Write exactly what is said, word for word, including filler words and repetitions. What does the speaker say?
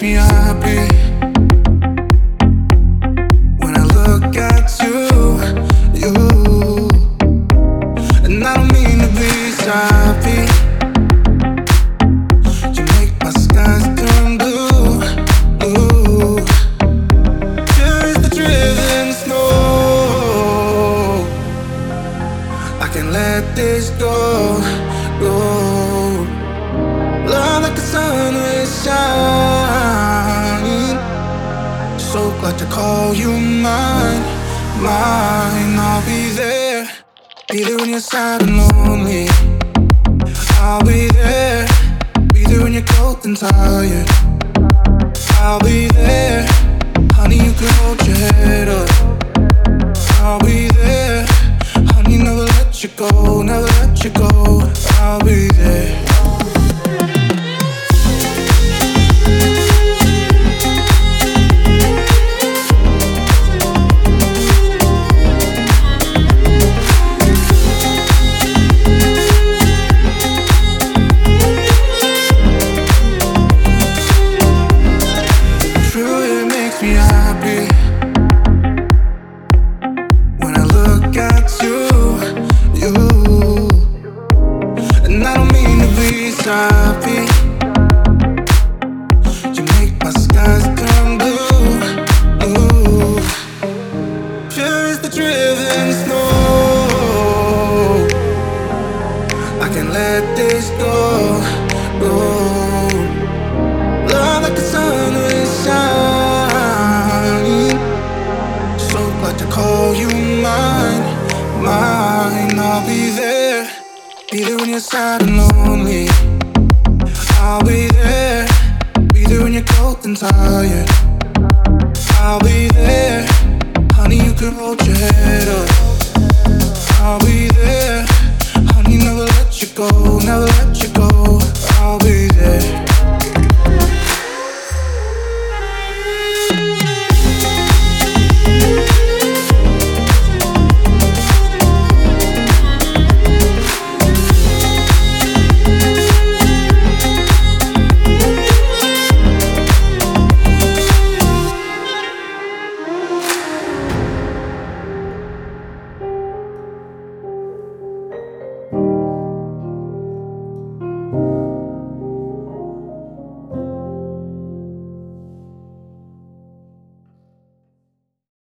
makes me happy. When I look at you, you, and I don't mean to be sappy. You make my skies turn blue, blue. Here is the driven snow. I can't let this go, go. Love like the sun will shine. So glad to call you mine, mine. I'll be there, be there when you're sad and lonely. I'll be there, be there when you're cold and tired. I'll be there, honey, you can hold your head up. I'll be there, honey, never let you go, never let you go. I'll be there. Me happy when I look at you, you, and I don't mean to be sappy. You make my skies turn blue, blue. Here is the driven snow. I can't let this go, go. Love like the sun will shine. To call you mine, mine. I'll be there, be there when you're sad and lonely. I'll be there, be there when you're cold and tired. I'll be